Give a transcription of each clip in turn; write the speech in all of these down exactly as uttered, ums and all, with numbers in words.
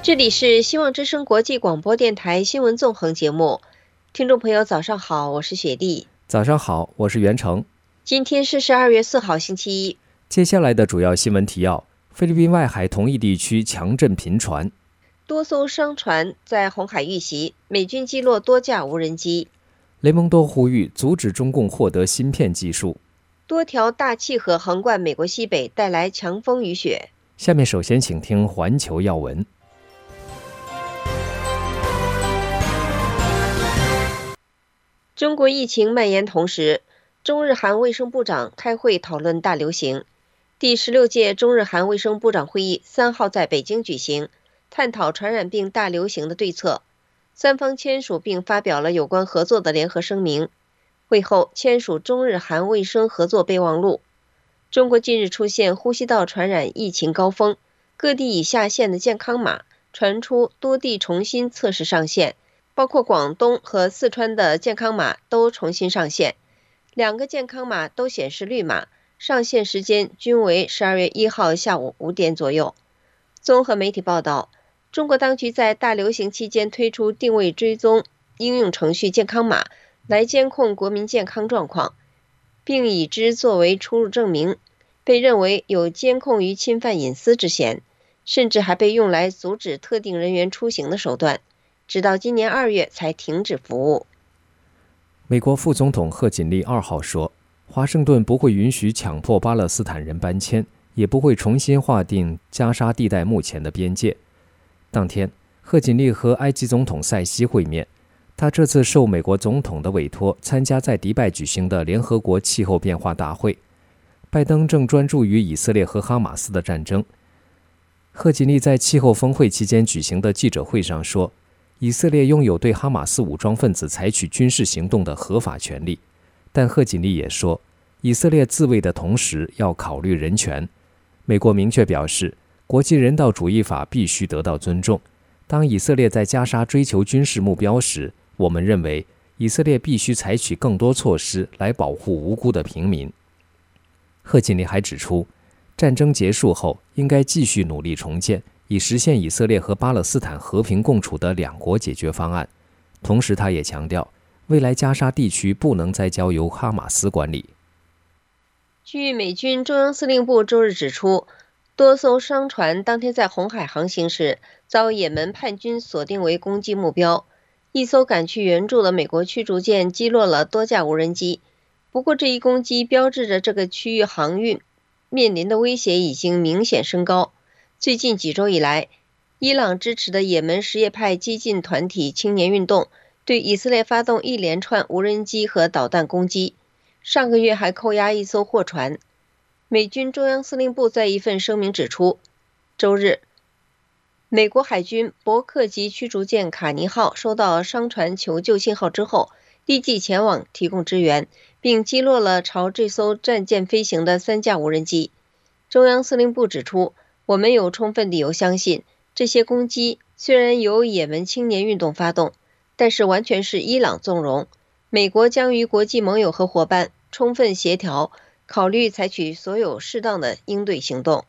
这里是希望之声国际广播电台新闻纵横节目，听众朋友早上好，我是雪莉。 早上好，我是袁成。 今天是十二月四号星期一。 接下来的主要新闻提要：菲律宾外海同一地区强震频传， 多艘商船在红海遇袭，美军击落多架无人机。 雷蒙多呼吁阻止中共获得芯片技术。 多条大气河横贯美国西北，带来强风雨雪。 下面首先请听环球要闻。 中国疫情蔓延同时，中日韩卫生部长开会讨论大流行。第十六届中日韩卫生部长会议三号在北京举行，探讨传染病大流行的对策。三方签署并发表了有关合作的联合声明。会后签署中日韩卫生合作备忘录。中国近日出现呼吸道传染疫情高峰，各地已下线的健康码传出多地重新测试上线，包括广东和四川的健康码都重新上线，两个健康码都显示绿码，上线时间均为十二月一号下午五点左右。综合媒体报道，中国当局在大流行期间推出定位追踪应用程序健康码来监控国民健康状况，并以之作为出入证明，被认为有监控与侵犯隐私之嫌，甚至还被用来阻止特定人员出行的手段，直到今年二月才停止服务。 美国副总统贺锦丽二号说，华盛顿不会允许强迫巴勒斯坦人搬迁，也不会重新划定加沙地带目前的边界。当天，贺锦丽和埃及总统塞西会面，他这次受美国总统的委托参加在迪拜举行的联合国气候变化大会。拜登正专注于以色列和哈马斯的战争。贺锦丽在气候峰会期间举行的记者会上说，以色列拥有对哈马斯武装分子采取军事行动的合法权利，但贺锦丽也说，以色列自卫的同时要考虑人权。美国明确表示，国际人道主义法必须得到尊重。当以色列在加沙追求军事目标时，我们认为以色列必须采取更多措施来保护无辜的平民。贺锦丽还指出，战争结束后应该继续努力重建，以实现以色列和巴勒斯坦和平共处的两国解决方案。同时他也强调，未来加沙地区不能再交由哈马斯管理。 据美军中央司令部周日指出，多艘商船当天在红海航行时遭也门叛军锁定为攻击目标，一艘赶去援助的美国驱逐舰击落了多架无人机。不过这一攻击标志着这个区域航运面临的威胁已经明显升高。最近几周以来，伊朗支持的也门什叶派激进团体青年运动对以色列发动一连串无人机和导弹攻击，上个月还扣押一艘货船。美军中央司令部在一份声明指出，周日，美国海军伯克级驱逐舰卡尼号收到商船求救信号之后，立即前往提供支援，并击落了朝这艘战舰飞行的三架无人机。中央司令部指出，我们有充分理由相信，这些攻击虽然由也门青年运动发动，但是完全是伊朗纵容。美国将与国际盟友和伙伴充分协调，考虑采取所有适当的应对行动。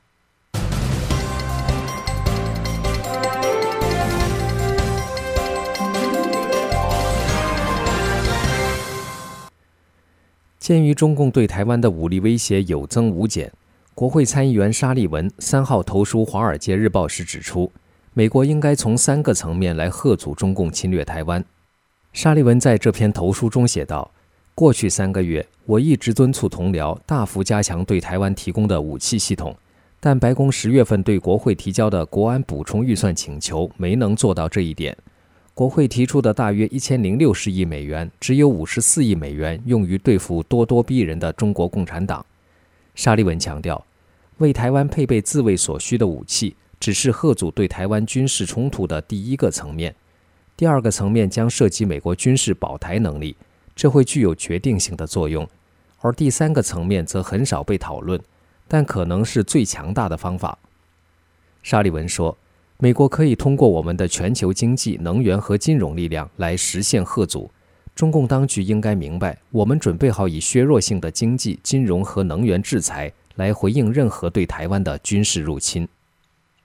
鉴于中共对台湾的武力威胁有增无减，国会参议员沙利文三号投书《华尔街日报》时指出，美国应该从三个层面来吓阻中共侵略台湾。沙利文在这篇投书中写道，过去三个月，我一直敦促同僚大幅加强对台湾提供的武器系统，但白宫十月份对国会提交的国安补充预算请求没能做到这一点。国会提出的大约一千零六十亿美元，只有五十四亿美元用于对付咄咄逼人的中国共产党。沙利文强调，为台湾配备自卫所需的武器，只是吓阻对台湾军事冲突的第一个层面。第二个层面将涉及美国军事保台能力，这会具有决定性的作用。而第三个层面则很少被讨论，但可能是最强大的方法。沙利文说，美国可以通过我们的全球经济、能源和金融力量来实现吓阻。中共当局应该明白，我们准备好以削弱性的经济、金融和能源制裁来回应任何对台湾的军事入侵。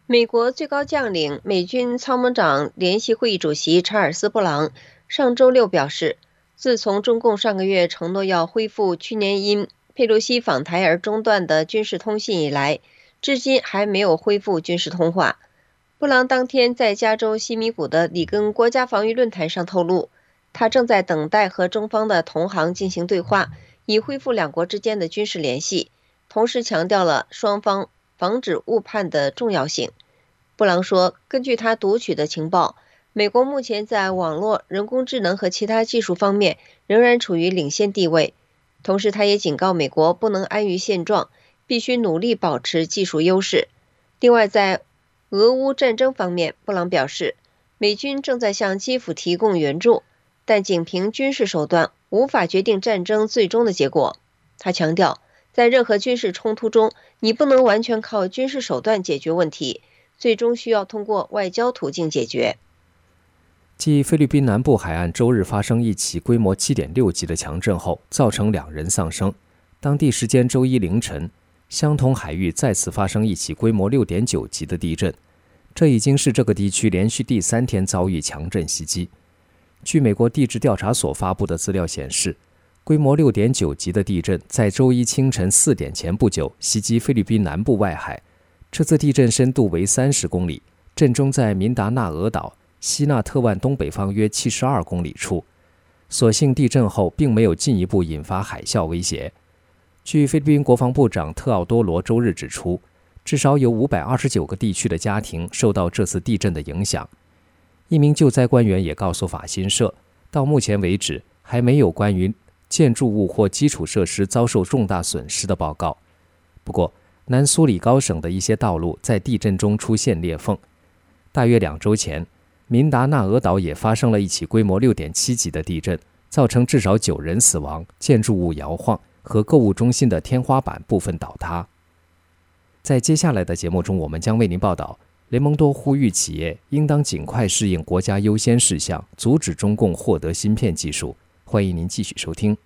美国最高将领、美军参谋长联席会议主席查尔斯·布朗上周六表示，自从中共上个月承诺要恢复去年因佩洛西访台而中断的军事通信以来，至今还没有恢复军事通话。布朗当天在加州西米谷的里根国家防御论坛上透露，他正在等待和中方的同行进行对话，以恢复两国之间的军事联系，同时强调了双方防止误判的重要性。布朗说，根据他读取的情报，美国目前在网络、人工智能和其他技术方面仍然处于领先地位。同时，他也警告美国不能安于现状，必须努力保持技术优势。另外，在俄乌战争方面，布朗表示，美军正在向基辅提供援助，但仅凭军事手段无法决定战争最终的结果。他强调，在任何军事冲突中，你不能完全靠军事手段解决问题，最终需要通过外交途径解决。 继菲律宾南部海岸周日发生一起规模 七点六 级的强震后，造成两人丧生。当地时间周一凌晨，相同海域再次发生一起规模 六点九 级的地震，这已经是这个地区连续第三天遭遇强震袭击。据美国地质调查所发布的资料显示，规模 六点九 级的地震在周一清晨四点前不久袭击菲律宾南部外海。这次地震深度为三十公里，震中在民达纳俄岛西纳特湾东北方约七十二公里处。所幸地震后并没有进一步引发海啸威胁。据菲律宾国防部长特奥多罗周日指出，至少有五百二十九个地区的家庭受到这次地震的影响。一名救灾官员也告诉法新社，到目前为止还没有关于建筑物或基础设施遭受重大损失的报告。不过，南苏里高省的一些道路在地震中出现裂缝。大约两周前，民达纳俄岛也发生了一起规模 六点七 级的地震，造成至少九人死亡，建筑物摇晃和购物中心的天花板部分倒塌。在接下来的节目中，我们将为您报道，雷蒙多呼吁企业应当尽快适应国家优先事项，阻止中共获得芯片技术。欢迎您继续收听。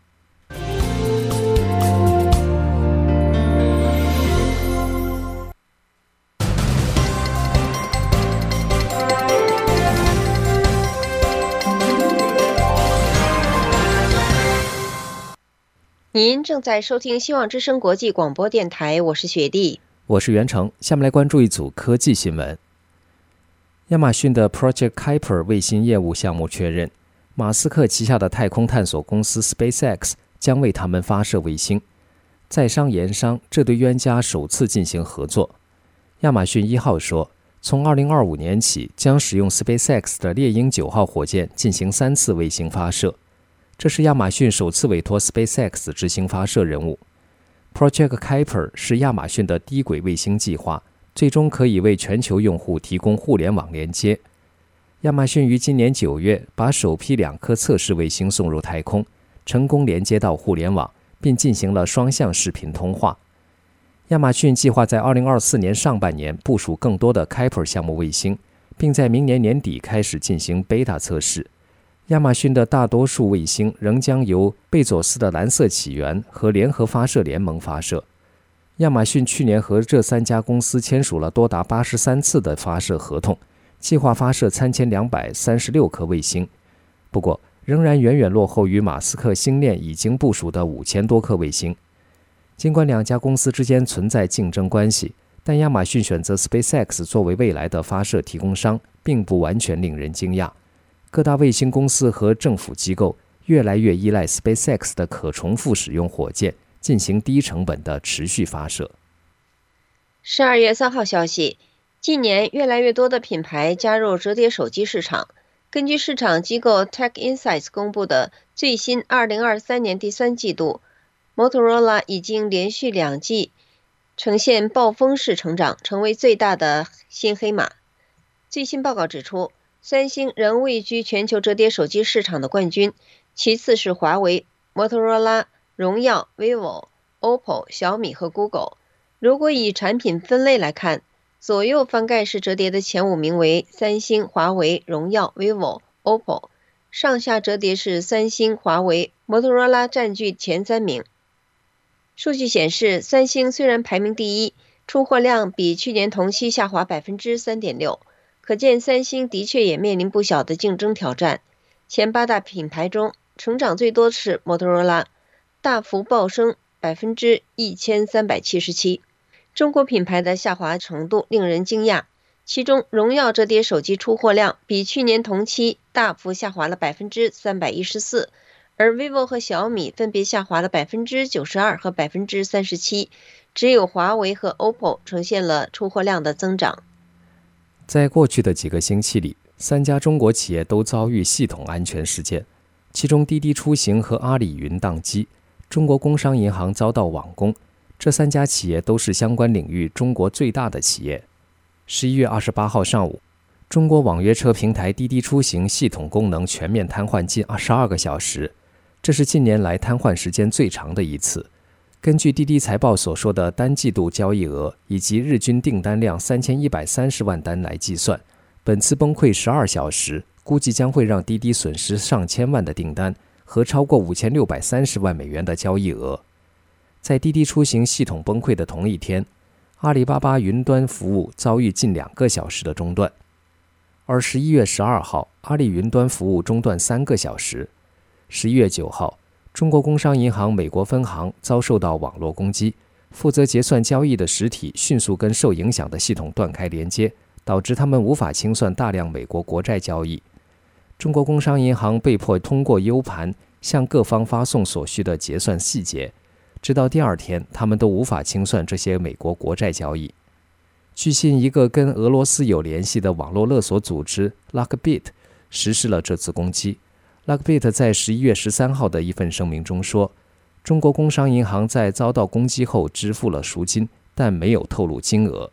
您正在收听希望之声国际广播电台，我是雪莉， 我是袁成。下面来关注一组科技新闻。亚马逊的 Project Kuiper 卫星业务项目确认，马斯克旗下的太空探索公司 SpaceX 将为他们发射卫星。在商言商，这对冤家首次进行合作。亚马逊一号说，从二零二五年起将使用 SpaceX 的猎鹰九号火箭进行三次卫星发射。这是亚马逊首次委托 SpaceX 执行发射任务。Project Kuiper 是亚马逊的低轨卫星计划，最终可以为全球用户提供互联网连接。亚马逊于今年九月把首批两颗测试卫星送入太空，成功连接到互联网，并进行了双向视频通话。亚马逊计划在二零二四年上半年部署更多的 Kuiper 项目卫星，并在明年年底开始进行 beta 测试。亚马逊的大多数卫星仍将由贝佐斯的蓝色起源和联合发射联盟发射。亚马逊去年和这三家公司签署了多达八十三次的发射合同，计划发射三千两百三十六颗卫星。不过，仍然远远落后于马斯克星链已经部署的五千多颗卫星。尽管两家公司之间存在竞争关系，但亚马逊选择 SpaceX 作为未来的发射提供商，并不完全令人惊讶。各大卫星公司和政府机构越来越依赖 SpaceX 的可重复使用火箭进行低成本的持续发射。 十二月三号消息，近年越来越多的品牌加入折叠手机市场。根据市场机构 Tech Insights 公布的最新二零二三年第三季度， Motorola 已经连续两季呈现暴风式成长，成为最大的新黑马。最新报告指出，三星仍位居全球折叠手机市场的冠军，其次是华为、摩托罗拉、荣耀、vivo、O P P O、小米和 Google。 如果以产品分类来看，左右翻盖式折叠的前五名为三星、华为、荣耀、vivo、O P P O， 上下折叠是三星、华为、摩托罗拉占据前三名。数据显示，三星虽然排名第一， 出货量比去年同期下滑 百分之三点六， 可见三星的确也面临不小的竞争挑战。前八大品牌中，成长最多的是摩托罗拉，大幅暴升 百分之一千三百七十七。 中国品牌的下滑程度令人惊讶，其中荣耀折叠手机出货量比去年同期大幅下滑了 百分之三百一十四， 而 vivo 和小米分别下滑了 百分之九十二 和 百分之三十七， 只有华为和 O P P O 呈现了出货量的增长。 在过去的几个星期里，三家中国企业都遭遇系统安全事件，其中滴滴出行和阿里云宕机，中国工商银行遭到网攻，这三家企业都是相关领域中国最大的企业。十一月二十八号上午，中国网约车平台滴滴出行系统功能全面瘫痪近十二个小时，这是近年来瘫痪时间最长的一次。根据滴滴财报所说的单季度交易额以及日均订单量三千一百三十万单来计算，本次崩溃十二小时，估计将会让滴滴损失上千万的订单和超过五千六百三十万美元的交易额。在滴滴出行系统崩溃的同一天，阿里巴巴云端服务遭遇近两个小时的中断，而十一月十二号，阿里云端服务中断三个小时。十一月九号，中国工商银行美国分行遭受到网络攻击，负责结算交易的实体迅速跟受影响的系统断开连接，导致他们无法清算大量美国国债交易。中国工商银行被迫通过 U 盘向各方发送所需的结算细节，直到第二天，他们都无法清算这些美国国债交易。据信，一个跟俄罗斯有联系的网络勒索组织 Lockbit 实施了这次攻击。Lockbit 在十一月十三号的一份声明中说，中国工商银行在遭到攻击后支付了赎金，但没有透露金额。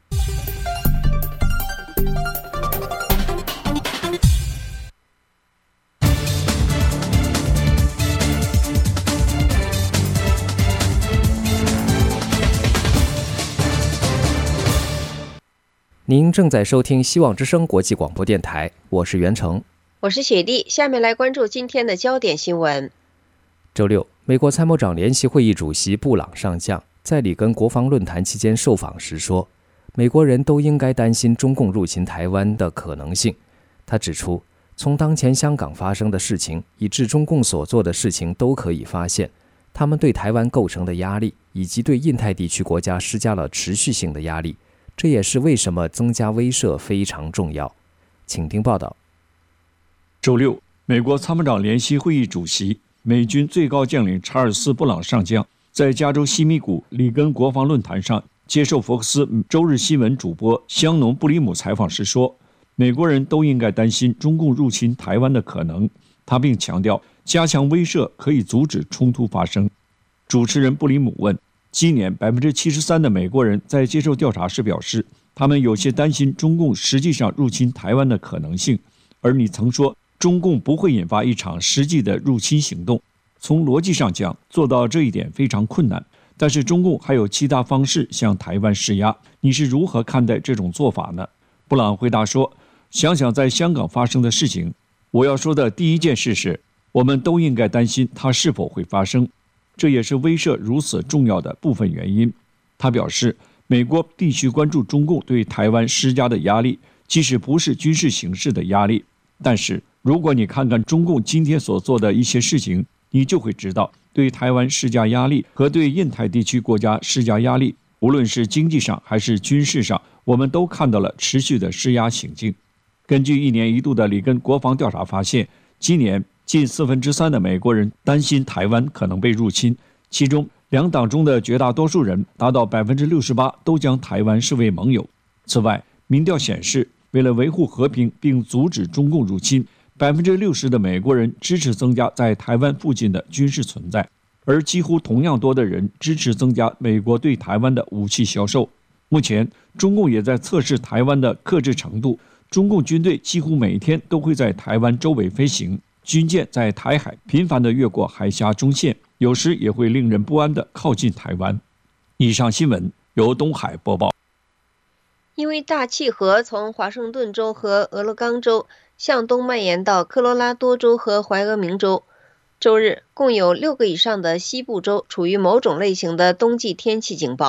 您正在收听希望之声国际广播电台，我是袁成， 我是雪莉。下面来关注今天的焦点新闻。 周六，美国参谋长联席会议主席布朗上将在里根国防论坛期间受访时说，美国人都应该担心中共入侵台湾的可能性。他指出，从当前香港发生的事情以至中共所做的事情都可以发现，他们对台湾构成的压力以及对印太地区国家施加了持续性的压力，这也是为什么增加威慑非常重要。请听报道。 周六，美国参谋长联席会议主席、美军最高将领查尔斯·布朗上将在加州西米谷里根国防论坛上接受福克斯周日新闻主播香农·布里姆采访时说，美国人都应该担心中共入侵台湾的可能。他并强调，加强威慑可以阻止冲突发生。主持人布里姆问，今年 百分之七十三 的美国人在接受调查时表示，他们有些担心中共实际上入侵台湾的可能性，而你曾说中共不会引发一场实际的入侵行动。从逻辑上讲，做到这一点非常困难，但是中共还有其他方式向台湾施压，你是如何看待这种做法呢？布朗回答说，想想在香港发生的事情，我要说的第一件事是，我们都应该担心它是否会发生，这也是威慑如此重要的部分原因。他表示，美国必须关注中共对台湾施加的压力，即使不是军事形式的压力。但是如果你看看中共今天所做的一些事情，你就会知道，对台湾施加压力和对印太地区国家施加压力，无论是经济上还是军事上，我们都看到了持续的施压行径。根据一年一度的里根国防调查发现，今年近四分之三的美国人担心台湾可能被入侵，其中两党中的绝大多数人达到 百分之六十八 都将台湾视为盟友。此外，民调显示，为了维护和平并阻止中共入侵， 百分之六十 的美国人支持增加在台湾附近的军事存在，而几乎同样多的人支持增加美国对台湾的武器销售。目前，中共也在测试台湾的克制程度，中共军队几乎每天都会在台湾周围飞行，军舰在台海频繁地越过海峡中线，有时也会令人不安地靠近台湾。以上新闻由东海播报。 因为大气河从华盛顿州和俄勒冈州向东蔓延到科罗拉多州和怀俄明州，周日共有六个以上的西部州处于某种类型的冬季天气警报。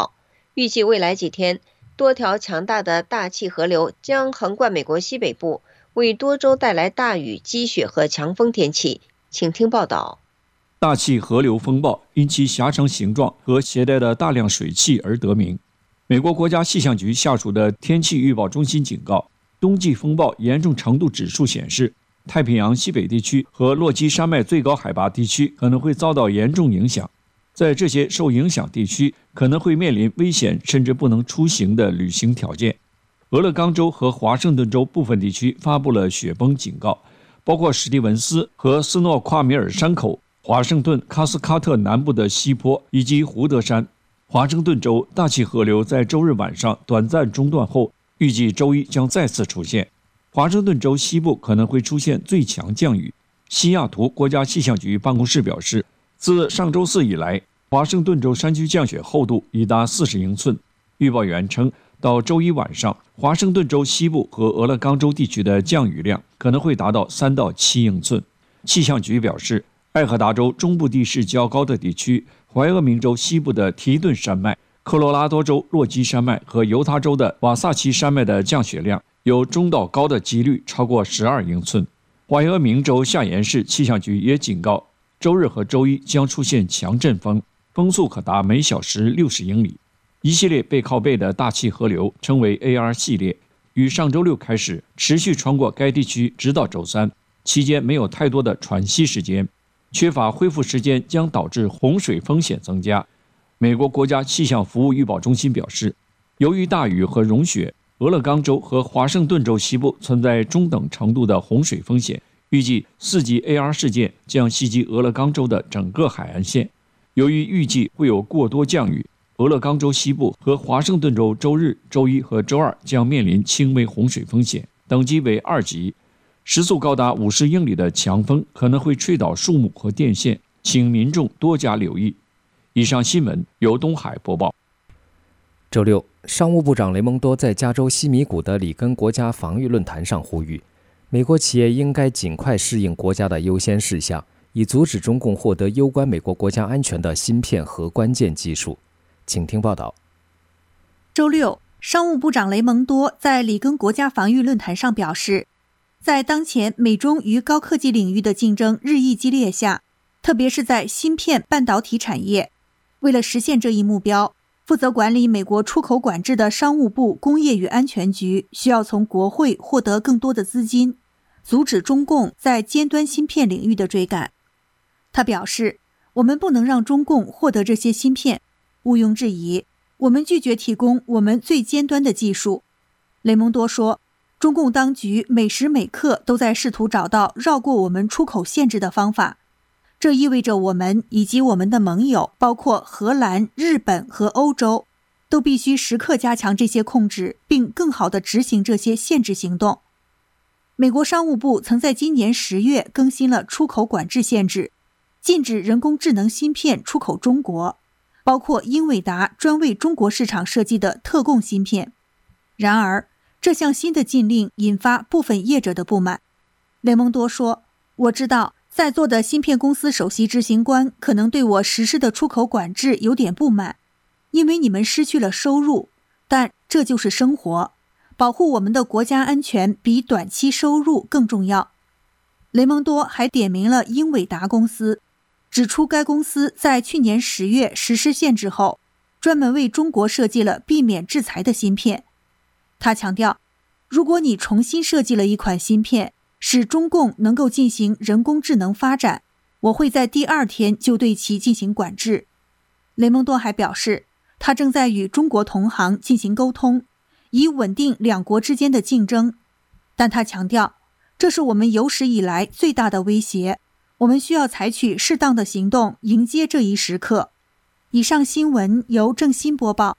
预计未来几天，多条强大的大气河流将横贯美国西北部，为多州带来大雨、积雪和强风天气。请听报道。 大气河流风暴因其狭长形状和携带的大量水汽而得名。美国国家气象局下属的天气预报中心警告，冬季风暴严重程度指数显示，太平洋西北地区和落基山脉最高海拔地区可能会遭到严重影响。在这些受影响地区，可能会面临危险甚至不能出行的旅行条件。俄勒冈州和华盛顿州部分地区发布了雪崩警告，包括史蒂文斯和斯诺夸米尔山口、华盛顿喀斯喀特南部的西坡以及胡德山。华盛顿州大气河流在周日晚上短暂中断后，预计周一将再次出现。华盛顿州西部可能会出现最强降雨。西雅图国家气象局办公室表示，自上周四以来，华盛顿州山区降雪厚度已达四十英寸。预报员称，到周一晚上，华盛顿州西部和俄勒冈州地区的降雨量可能会达到三到七英寸。气象局表示，爱荷达州中部地势较高的地区，怀俄明州西部的提顿山脉、科罗拉多州落基山脉和犹他州的瓦萨奇山脉的降雪量有中到高的几率超过十二英寸。怀俄明州夏延市气象局也警告，周日和周一将出现强阵风，风速可达每小时六十英里。一系列背靠背的大气河流称为 A R 系列，于上周六开始持续穿过该地区直到周三，期间没有太多的喘息时间，缺乏恢复时间将导致洪水风险增加。美国国家气象服务预报中心表示，由于大雨和融雪，俄勒冈州和华盛顿州西部存在中等程度的洪水风险，预计四级 A R 事件将袭击俄勒冈州的整个海岸线。由于预计会有过多降雨，俄勒冈州西部和华盛顿州周日、周一和周二将面临轻微洪水风险，等级为二级。时速高达五十英里的强风可能会吹倒树木和电线，请民众多加留意。以上新闻由东海播报。 周六，商务部长雷蒙多在加州西米谷的里根国家防御论坛上呼吁，美国企业应该尽快适应国家的优先事项，以阻止中共获得攸关美国国家安全的芯片和关键技术。请听报道。 周六，商务部长雷蒙多在里根国家防御论坛上表示，在当前美中于高科技领域的竞争日益激烈下，特别是在芯片半导体产业，为了实现这一目标，负责管理美国出口管制的商务部工业与安全局需要从国会获得更多的资金，阻止中共在尖端芯片领域的追赶。他表示，我们不能让中共获得这些芯片，毋庸置疑，我们拒绝提供我们最尖端的技术。雷蒙多说，中共当局每时每刻都在试图找到绕过我们出口限制的方法，这意味着我们以及我们的盟友，包括荷兰、日本和欧洲，都必须时刻加强这些控制，并更好地执行这些限制行动。美国商务部曾在今年十月更新了出口管制限制，禁止人工智能芯片出口中国，包括英伟达专为中国市场设计的特供芯片。然而，这项新的禁令引发部分业者的不满。雷蒙多说，我知道在座的芯片公司首席执行官可能对我实施的出口管制有点不满，因为你们失去了收入，但这就是生活。保护我们的国家安全比短期收入更重要。雷蒙多还点名了英伟达公司，指出该公司在去年十月实施限制后，专门为中国设计了避免制裁的芯片。他强调，如果你重新设计了一款芯片，使中共能够进行人工智能发展，我会在第二天就对其进行管制。雷蒙多还表示，他正在与中国同行进行沟通，以稳定两国之间的竞争。但他强调，这是我们有史以来最大的威胁，我们需要采取适当的行动迎接这一时刻。以上新闻由郑欣播报。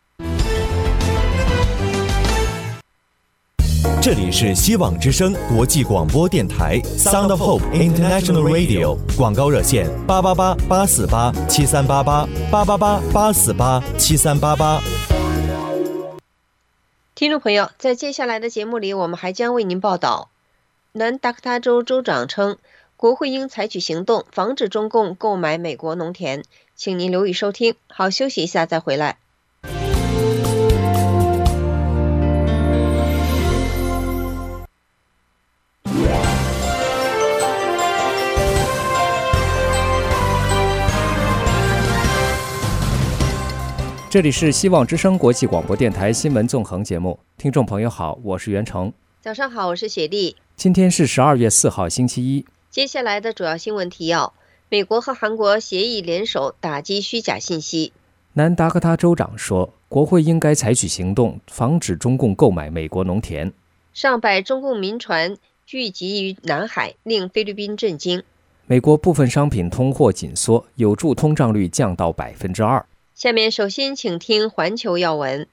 这里是希望之声国际广播电台 Sound of Hope International Radio， 广告热线八八八八四八七三八八八八八八四八七三八八。 听众朋友，在接下来的节目里，我们还将为您报道，南达科他州州长称，国会应采取行动，防止中共购买美国农田。请您留意收听。好，休息一下再回来。 这里是希望之声国际广播电台新闻纵横节目，听众朋友好，我是袁成。 早上好，我是雪莉。 今天是十二月四号，星期一。 接下来的主要新闻提要：美国和韩国协议联手打击虚假信息。 南达科他州长说，国会应该采取行动，防止中共购买美国农田。 上百中共民船聚集于南海，令菲律宾震惊。 美国部分商品通货紧缩，有助通胀率降到百分之二。 下面首先请听环球要闻。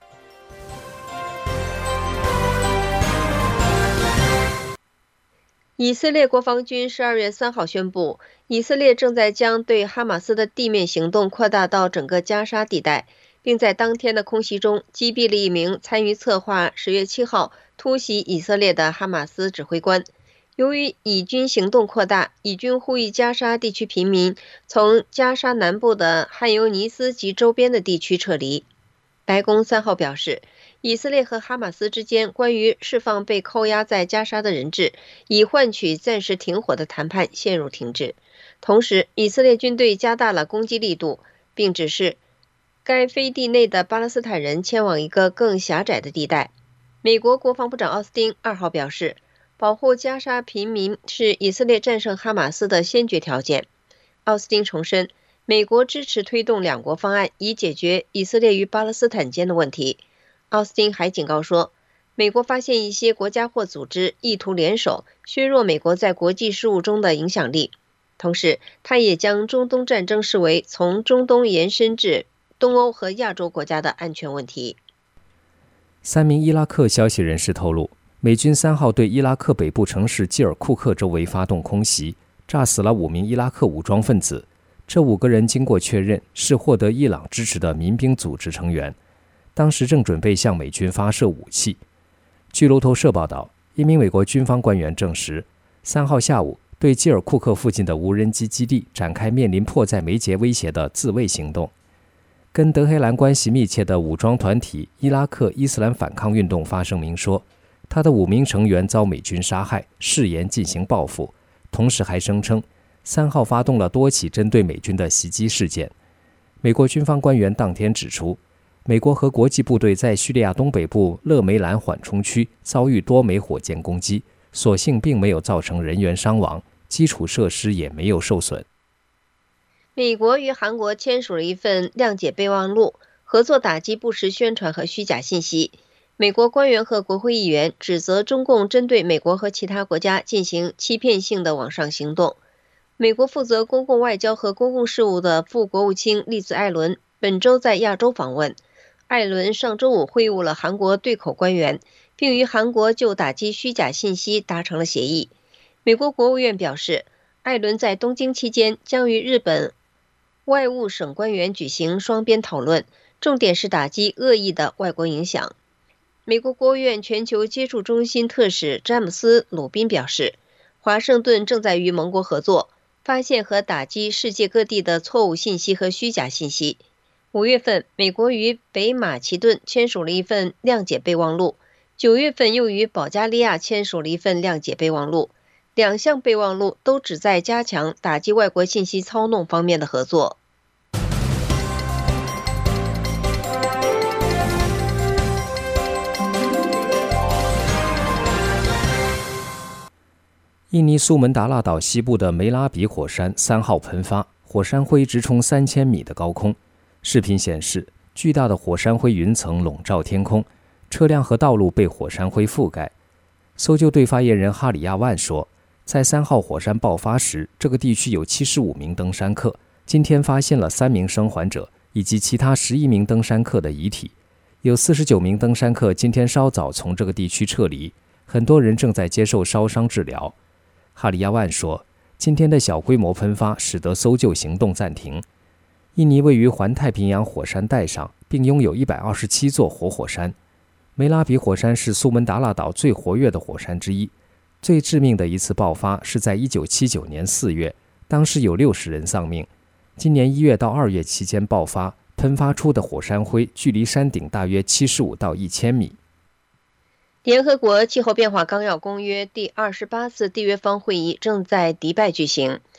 以色列国防军十二月三号宣布，以色列正在将对哈马斯的地面行动扩大到整个加沙地带，并在当天的空袭中击毙了一名参与策划十月七号突袭以色列的哈马斯指挥官。由于以军行动扩大，以军呼吁加沙地区平民从加沙南部的汉尤尼斯及周边的地区撤离。白宫三号表示，以色列和哈马斯之间关于释放被扣押在加沙的人质，以换取暂时停火的谈判陷入停滞。同时，以色列军队加大了攻击力度，并指示该飞地内的巴勒斯坦人迁往一个更狭窄的地带。美国国防部长奥斯汀二号表示，保护加沙平民是以色列战胜哈马斯的先决条件。奥斯汀重申，美国支持推动两国方案，以解决以色列与巴勒斯坦间的问题。奥斯汀还警告说，美国发现一些国家或组织意图联手削弱美国在国际事务中的影响力。同时，他也将中东战争视为从中东延伸至东欧和亚洲国家的安全问题。 三名伊拉克消息人士透露，美军三号对伊拉克北部城市基尔库克周围发动空袭，炸死了五名伊拉克武装分子。这五个人经过确认是获得伊朗支持的民兵组织成员，当时正准备向美军发射武器。据路透社报道，一名美国军方官员证实，三号下午对基尔库克附近的无人机基地展开面临迫在眉睫威胁的自卫行动。跟德黑兰关系密切的武装团体伊拉克伊斯兰反抗运动发声明说，他的五名成员遭美军杀害，誓言进行报复，同时还声称三号发动了多起针对美军的袭击事件。美国军方官员当天指出，美国和国际部队在叙利亚东北部勒梅兰缓冲区遭遇多枚火箭攻击，所幸并没有造成人员伤亡，基础设施也没有受损。 美国与韩国签署了一份谅解备忘录，合作打击不实宣传和虚假信息。美国官员和国会议员指责中共针对美国和其他国家进行欺骗性的网上行动。美国负责公共外交和公共事务的副国务卿利兹·艾伦本周在亚洲访问。艾伦上周五会晤了韩国对口官员，并与韩国就打击虚假信息达成了协议。美国国务院表示，艾伦在东京期间将与日本外务省官员举行双边讨论，重点是打击恶意的外国影响。美国国务院全球接触中心特使詹姆斯·鲁宾表示，华盛顿正在与盟国合作，发现和打击世界各地的错误信息和虚假信息。五月份，美国与北马其顿签署了一份谅解备忘录，九月份又与保加利亚签署了一份谅解备忘录。两项备忘录都旨在加强打击外国信息操弄方面的合作。 印尼苏门答腊岛西部的梅拉比火山三号喷发，火山灰直冲三千米的高空。视频显示，巨大的火山灰云层笼罩天空，车辆和道路被火山灰覆盖。搜救队发言人哈里亚万说，在三号火山爆发时，这个地区有七十五名登山客，今天发现了三名生还者以及其他十一名登山客的遗体。有四十九名登山客今天稍早从这个地区撤离，很多人正在接受烧伤治疗。哈里亚万说，今天的小规模喷发使得搜救行动暂停。印尼位于环太平洋火山带上，并拥有一百二十七座活火山。梅拉比火山是苏门答腊岛最活跃的火山之一，最致命的一次爆发是在一九七九年四月，当时有六十人丧命。今年一月到二月期间爆发，喷发出的火山灰距离山顶大约七十五到一千米。 联合国气候变化纲要公约第二十八次缔约方会议正在迪拜举行。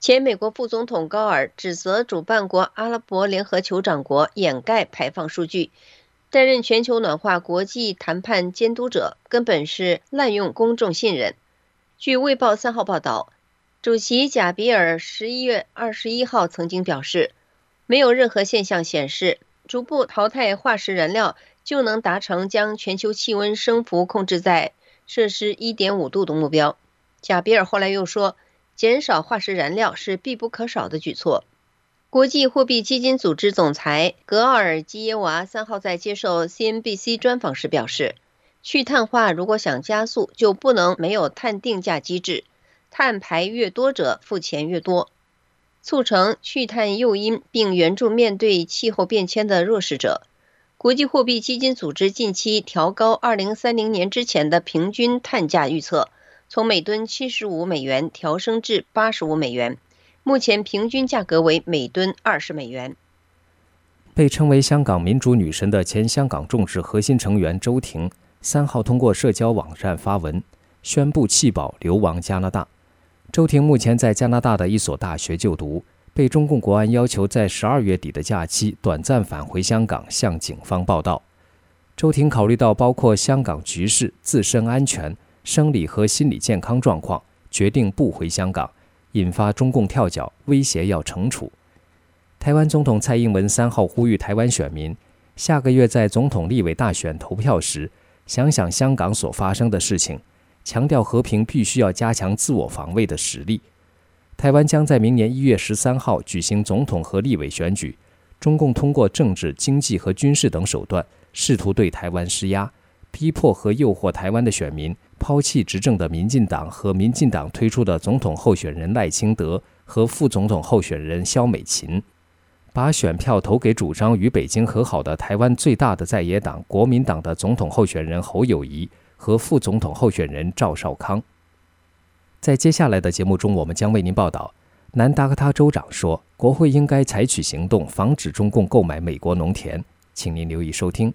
前美国副总统高尔指责主办国阿拉伯联合酋长国掩盖排放数据，担任全球暖化国际谈判监督者根本是滥用公众信任。据《卫报》三号报道，主席贾比尔十一月二十一号曾经表示，没有任何现象显示逐步淘汰化石燃料就能达成将全球气温升幅控制在摄氏 一点五 度的目标。贾比尔后来又说，减少化石燃料是必不可少的举措。国际货币基金组织总裁格奥尔基耶娃三号在接受 C N B C 专访时表示，去碳化如果想加速，就不能没有碳定价机制，碳排越多者付钱越多，促成去碳诱因，并援助面对气候变迁的弱势者。国际货币基金组织近期调高二零三零年之前的平均碳价预测，从每吨七十五美元调升至八十五美元，目前平均价格为每吨二十美元。 被称为香港民主女神的前香港众志核心成员周庭三号通过社交网站发文，宣布弃保流亡加拿大。周庭目前在加拿大的一所大学就读，被中共国安要求在十二月底的假期短暂返回香港向警方报到。周庭考虑到包括香港局势、自身安全、生理和心理健康状况，决定不回香港，引发中共跳脚，威胁要惩处。台湾总统蔡英文三号呼吁台湾选民，下个月在总统立委大选投票时，想想香港所发生的事情，强调和平必须要加强自我防卫的实力。台湾将在明年一月十三号举行总统和立委选举，中共通过政治、经济和军事等手段，试图对台湾施压，逼迫和诱惑台湾的选民抛弃执政的民进党和民进党推出的总统候选人赖清德和副总统候选人萧美琴，把选票投给主张与北京和好的台湾最大的在野党国民党的总统候选人侯友宜和副总统候选人赵少康。在接下来的节目中，我们将为您报道，南达科他州长说，国会应该采取行动，防止中共购买美国农田。请您留意收听。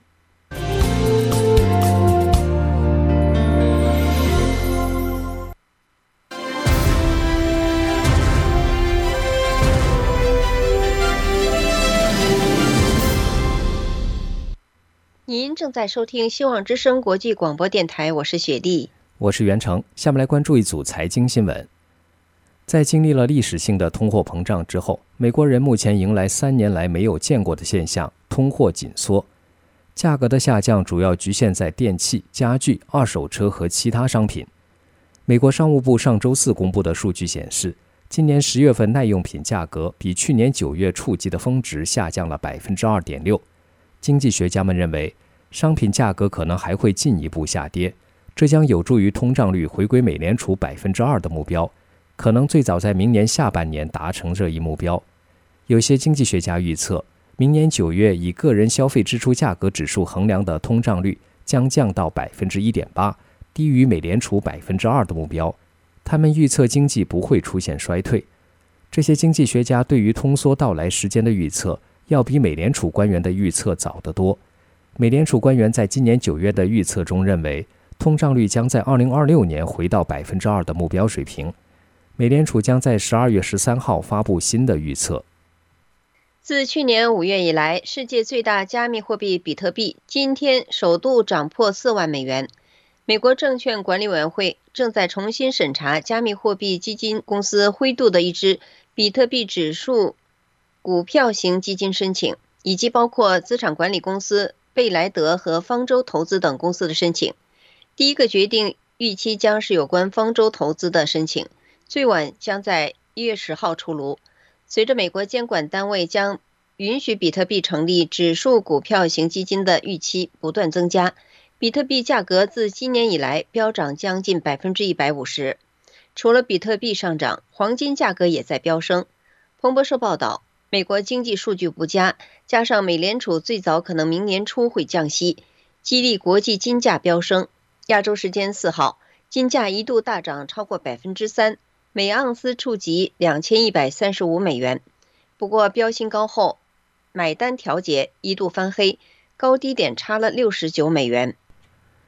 您正在收听希望之声国际广播电台，我是雪莉， 我是袁成。下面来关注一组财经新闻。在经历了历史性的通货膨胀之后，美国人目前迎来三年来没有见过的现象，通货紧缩。价格的下降主要局限在电器、家具、二手车和其他商品。美国商务部上周四公布的数据显示，今年十月份耐用品价格比去年九月触及的峰值下降了 百分之二点六。经济学家们认为，商品价格可能还会进一步下跌，这将有助于通胀率回归美联储 百分之二 的目标，可能最早在明年下半年达成这一目标。有些经济学家预测，明年九月以个人消费支出价格指数衡量的通胀率将降到 百分之一点八， 低于美联储 百分之二 的目标。他们预测经济不会出现衰退。这些经济学家对于通缩到来时间的预测要比美联储官员的预测早得多。美联储官员在今年九月的预测中认为，通胀率将在二零二六年回到 百分之二 的目标水平。美联储将在十二月十三号发布新的预测。 自去年五月以来，世界最大加密货币比特币今天首度涨破四万美元。美国证券管理委员会正在重新审查加密货币基金公司灰度的一支比特币指数股票型基金申请，以及包括资产管理公司贝莱德和方舟投资等公司的申请。第一个决定预期将是有关方舟投资的申请，最晚将在一月十号出炉。随着美国监管单位将允许比特币成立指数股票型基金的预期不断增加，比特币价格自今年以来飙涨将近 百分之一百五十。 除了比特币上涨，黄金价格也在飙升。彭博社报道，美国经济数据不佳，加上美联储最早可能明年初会降息，激励国际金价飙升。亚洲时间四号，金价一度大涨超过 百分之三， 每盎司触及两千一百三十五美元。不过飙新高后买单调节，一度翻黑，高低点差了六十九美元。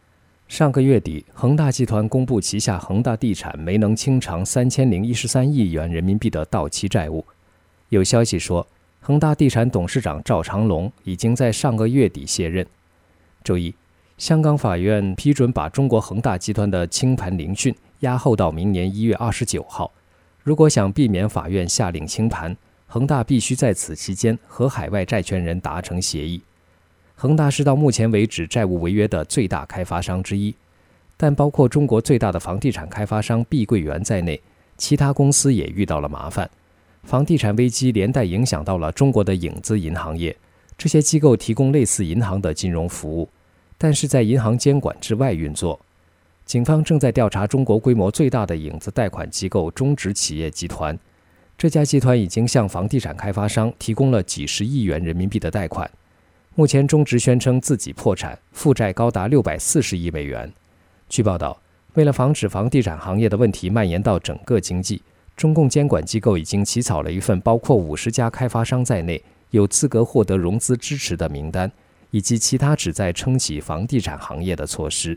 上个月底，恒大集团公布旗下恒大地产没能清偿三千零一十三亿元人民币的到期债务。有消息说，恒大地产董事长赵长龙已经在上个月底卸任。周一，香港法院批准把中国恒大集团的清盘聆讯押后到明年一月二十九号。如果想避免法院下令清盘，恒大必须在此期间和海外债权人达成协议。恒大是到目前为止债务违约的最大开发商之一，但包括中国最大的房地产开发商碧桂园在内，其他公司也遇到了麻烦。房地产危机连带影响到了中国的影子银行业，这些机构提供类似银行的金融服务，但是在银行监管之外运作。警方正在调查中国规模最大的影子贷款机构中植企业集团，这家集团已经向房地产开发商提供了几十亿元人民币的贷款。目前中植宣称自己破产，负债高达六百四十亿美元。据报道，为了防止房地产行业的问题蔓延到整个经济，中共监管机构已经起草了一份包括五十家开发商在内有资格获得融资支持的名单，以及其他旨在撑起房地产行业的措施。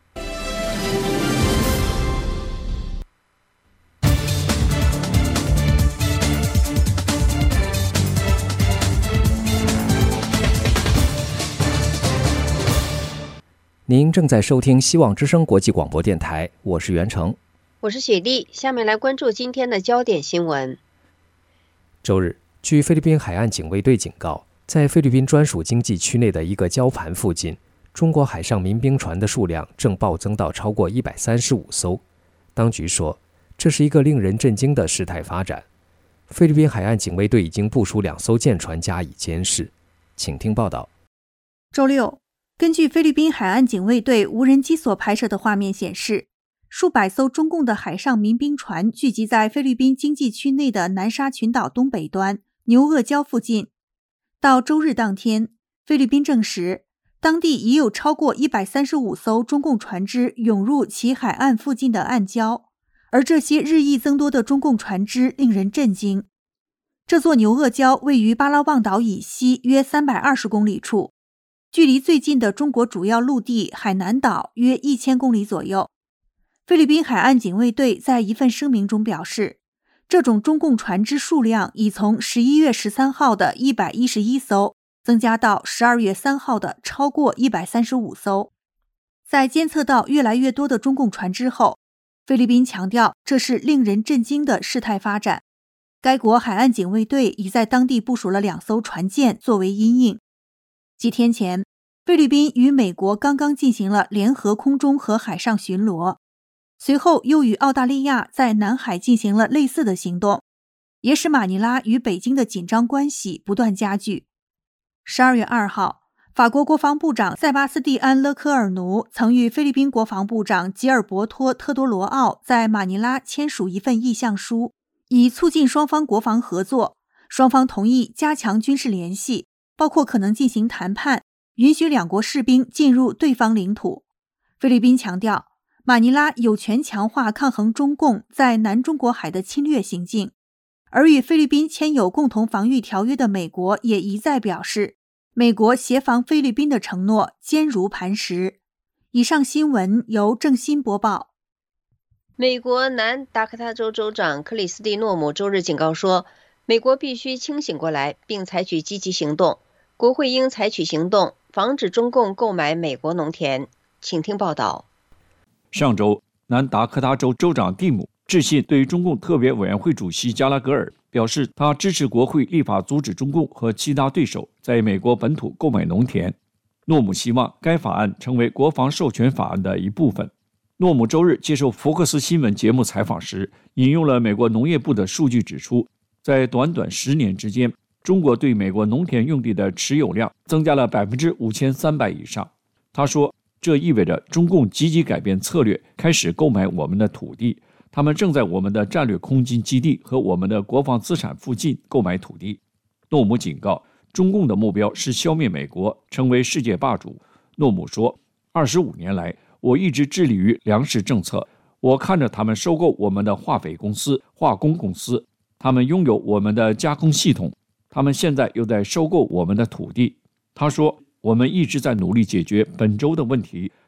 您正在收听希望之声国际广播电台，我是袁成， 我是雪莉。下面来关注今天的焦点新闻。 周日，据菲律宾海岸警卫队警告，在菲律宾专属经济区内的一个礁盘附近，中国海上民兵船的数量正暴增到超过一百三十五艘。当局说，这是一个令人震惊的事态发展。菲律宾海岸警卫队已经部署两艘舰船加以监视。请听报道。 周六，根据菲律宾海岸警卫队无人机所拍摄的画面显示，数百艘中共的海上民兵船聚集在菲律宾经济区内的南沙群岛东北端牛轭礁附近。到周日当天，菲律宾证实，当地已有超过一百三十五艘中共船只涌入其海岸附近的暗礁，而这些日益增多的中共船只令人震惊。这座牛轭礁位于巴拉望岛以西约三百二十公里处，距离最近的中国主要陆地海南岛约一千公里左右。菲律宾海岸警卫队在一份声明中表示，这种中共船只数量已从十一月十三号的一百一十一艘增加到十二月三号的超过一百三十五艘。在监测到越来越多的中共船只后，菲律宾强调这是令人震惊的事态发展。该国海岸警卫队已在当地部署了两艘船舰作为因应。几天前，菲律宾与美国刚刚进行了联合空中和海上巡逻，随后又与澳大利亚在南海进行了类似的行动，也使马尼拉与北京的紧张关系不断加剧。十二月二号，法国国防部长塞巴斯蒂安·勒科尔努曾与菲律宾国防部长吉尔伯托·特多罗奥在马尼拉签署一份意向书，以促进双方国防合作。双方同意加强军事联系，包括可能进行谈判，允许两国士兵进入对方领土。菲律宾强调，马尼拉有权强化抗衡中共在南中国海的侵略行径，而与菲律宾签有共同防御条约的美国也一再表示，美国协防菲律宾的承诺坚如磐石。以上新闻由郑欣播报。 美国南达科他州州长克里斯蒂诺姆周日警告说，美国必须清醒过来并采取积极行动，国会应采取行动，防止中共购买美国农田。请听报道。 上周，南达科他州州长蒂姆致信对中共特别委员会主席加拉格尔，表示他支持国会立法阻止中共和其他对手在美国本土购买农田。诺姆希望该法案成为国防授权法案的一部分。诺姆周日接受福克斯新闻节目采访时，引用了美国农业部的数据指出，在短短十年之间，中国对美国农田用地的持有量增加了百分之五千三百以上。他说，这意味着中共积极改变策略，开始购买我们的土地。他们正在我们的战略空军基地和我们的国防资产附近购买土地。诺姆警告，中共的目标是消灭美国，成为世界霸主。诺姆说，二十五年来，我一直致力于粮食政策。我看着他们收购我们的化肥公司、化工公司，他们拥有我们的加工系统，他们现在又在收购我们的土地。他说，我们一直在努力解决本州的问题，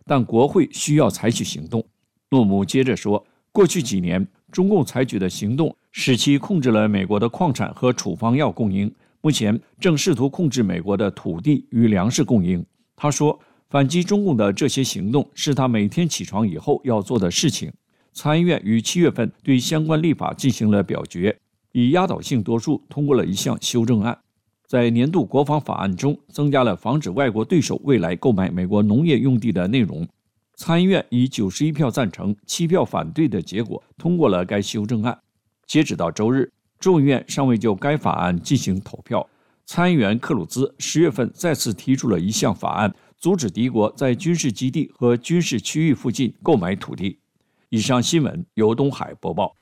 但国会需要采取行动。诺姆接着说，过去几年中共采取的行动使其控制了美国的矿产和处方药供应，目前正试图控制美国的土地与粮食供应。他说，反击中共的这些行动是他每天起床以后要做的事情。参议院于七月份对相关立法进行了表决，以压倒性多数通过了一项修正案，在年度国防法案中增加了防止外国对手未来购买美国农业用地的内容。参议院以九十一票赞成、七票反对的结果通过了该修正案。截止到周日，众议院尚未就该法案进行投票。参议员克鲁兹十月份再次提出了一项法案，阻止敌国在军事基地和军事区域附近购买土地。以上新闻由东海播报。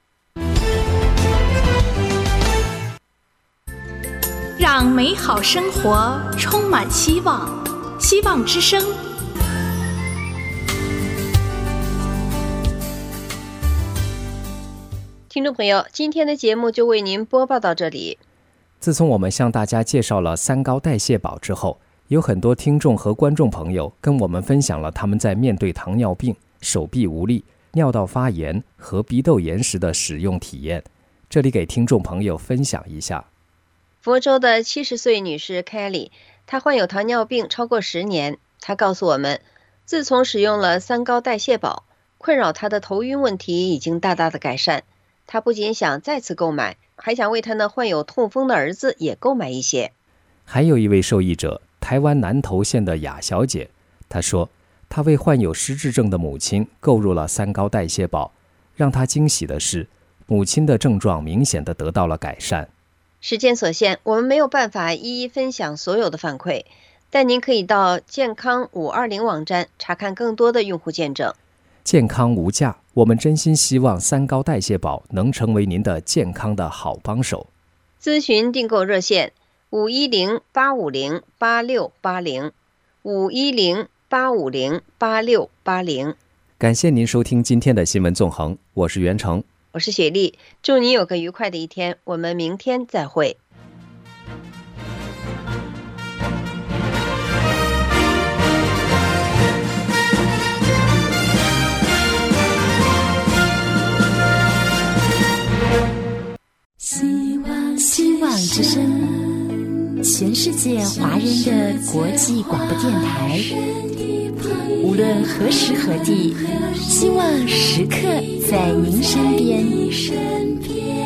让美好生活充满希望，希望之声。 听众朋友，今天的节目就为您播报到这里。 自从我们向大家介绍了三高代谢宝之后，有很多听众和观众朋友跟我们分享了他们在面对糖尿病、手臂无力、尿道发炎和鼻窦炎时的使用体验。这里给听众朋友分享一下。 佛州的七十岁女士 Kelly， 她患有糖尿病超过十年。她告诉我们，自从使用了三高代谢宝，困扰她的头晕问题已经大大的改善。她不仅想再次购买，还想为她那患有痛风的儿子也购买一些。 还有一位受益者，台湾南投县的雅小姐，她说，她为患有失智症的母亲购入了三高代谢宝，让她惊喜的是，母亲的症状明显的得到了改善。 时间所限，我们没有办法一一分享所有的反馈，但您可以到健康五二零网站查看更多的用户见证。 健康无价，我们真心希望三高代谢宝能成为您的健康的好帮手。 咨询订购热线五一零八五零八六八零 五一零八五零八六八零。 感谢您收听今天的新闻纵横，我是袁成， 我是雪莉，祝你有个愉快的一天，我们明天再会。 希望希望之声，全世界华人的国际广播电台，无论何时何地，希望时刻在您身边。